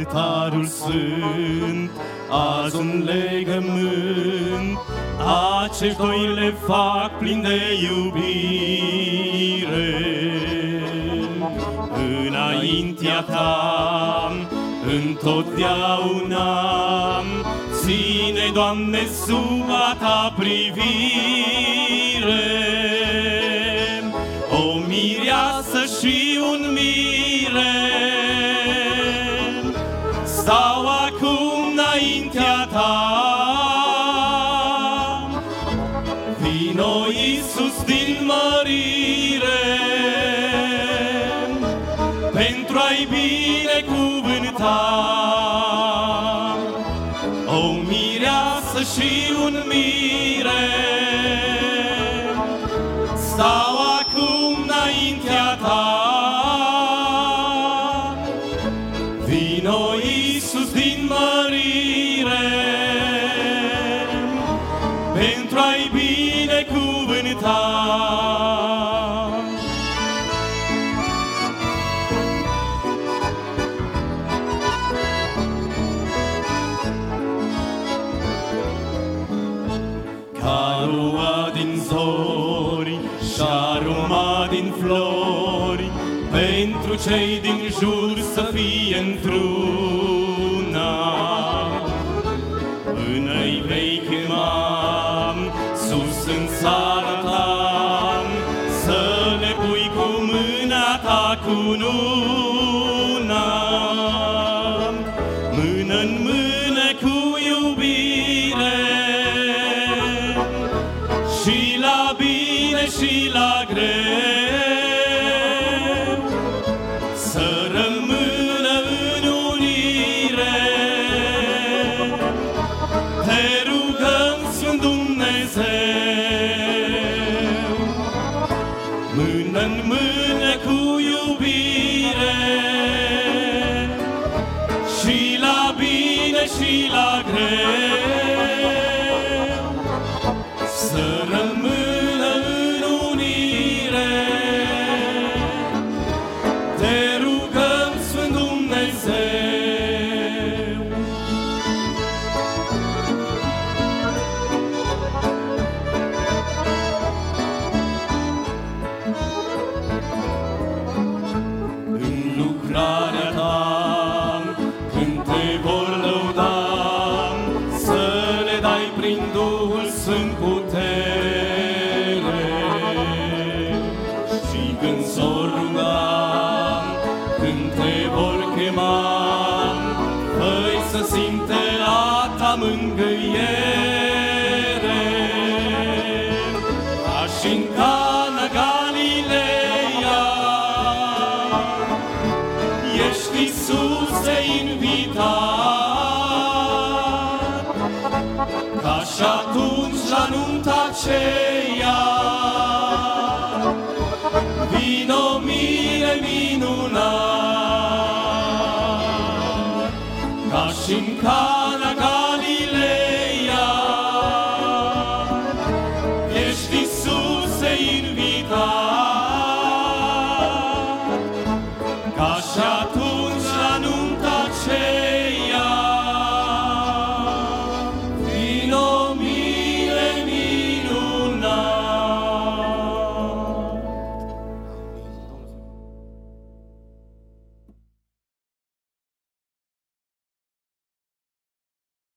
altarul sfânt, azi un legământ, acești doi le fac plin de iubire. Înaintea ta, întotdeauna, ține, Doamne, sub a ta privire. O mireasă și un mire stau acum înaintea ta. Vino, Iisus, din mărire, pentru a-i binecuvânta. O mireasă și un mire stau acum înaintea ta. Vino, Iisus, din mărire, pentru a-i binecuvânta. Caroa din zori și aroma din flori, pentru cei din jur să fie într-una. Până-i vei chema sus în țara ta, să le pui cu mâna ta cununa. Mână-n mână cu iubire, și la bine și la greu, să rămână în unire. Te rugăm, Sfânt Dumnezeu, mână-n mână cu iubire, și la bine și la greu, să rămână în unire. Te rugăm, Sfânt Dumnezeu. În lucrarea ta, când te vor lăuda, să le dai prin Duhul Sfânt putere. Și când s-o ruga, când te vor chema, fă-i să simte a ta mângâiere. Ca și-n Cana Galileea, ești, Iisuse, invitat, ca și atunci la nunta aceea. Vino, mire minunat, ca și-n